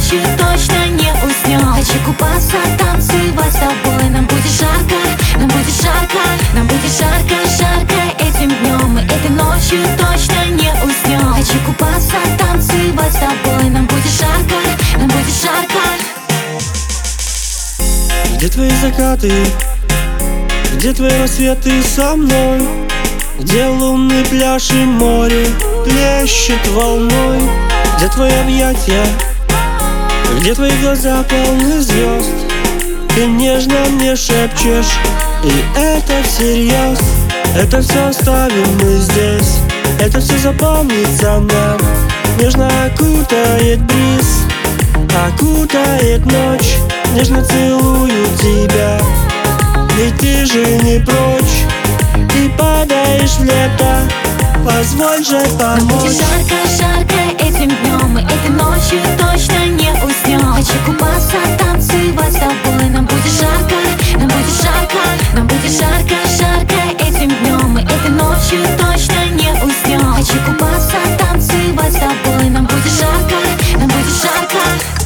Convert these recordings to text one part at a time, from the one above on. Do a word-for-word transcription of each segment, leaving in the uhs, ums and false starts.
ночью точно не уснем. Хочу купаться, танцевать с тобой. Нам будет жарко, нам будет жарко, нам будет жарко, жарко этим днем. И этой ночью точно не уснем. Хочу купаться, танцевать с тобой. Нам будет жарко, нам будет жарко. Где твои закаты? Где твои рассветы со мной? Где лунный пляж и море плещет волной? Где твои объятия? Где твои глаза полны звезд? Ты нежно мне шепчешь, и это всерьез. Это все оставим мы здесь, это все запомнится нам. Нежно окутает бриз, окутает ночь. Нежно целую тебя, ведь ты же не прочь. Ты падаешь в лето, позволь же помочь. Нам будет жарко, жарко этим днем. И этой ночью точно не уснем. Хочу купаться, танцевать с тобой. Нам будет жарко, нам будет жарко, нам будет жарко, жарко этим днем. И этой ночью точно не уснем. Хочу купаться, танцевать с тобой. Нам будет жарко, нам будет жарко.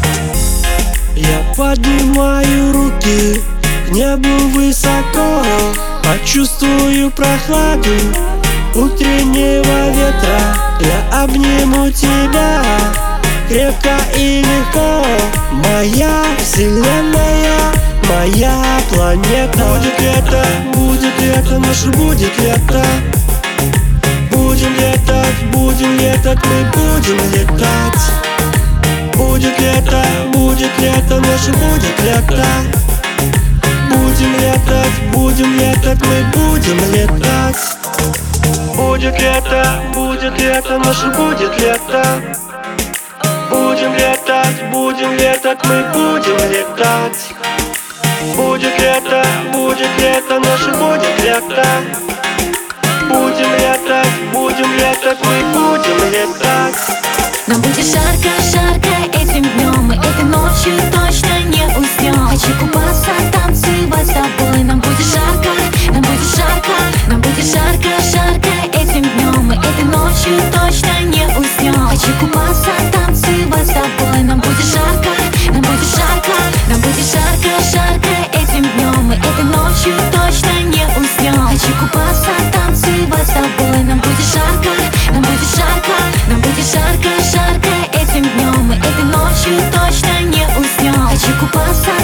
Я поднимаю руки к небу высоко, почувствую прохладу утреннего ветра. Я обниму тебя крепко и легко. Моя вселенная, моя планета. Будет лето, будет лето, наше будет лето. Будем летать, будем летать, мы будем летать. Будет лето, будет лето, наше будет лето. Будем летать, будем летать, мы будем летать. Будет лето, будет лето, наше будет лето. Будем летать, будем летать, мы будем летать. Будет лето, будет лето, наше будет лето. Будем летать, будем летать, мы будем летать. Нам будет жарко, жарко этим днем. И этой ночью точно не уснем. Хочу купаться, танцевать с тобой. Нам будет жарко, нам будет жарко, нам будет жарко, жарко этим днем. И этой ночью точно не уснем. Хочу купаться, танцевать с тобой. Нам будет жарко, нам будет жарко, нам будет жарко, жарко этим днем. И этой ночью точно не уснем. Хочу купаться, танцевать с тобой. Нам будет жарко, нам будет жарко, нам будет жарко, жарко этим днем. И этой ночью точно не уснем. Хочу купаться,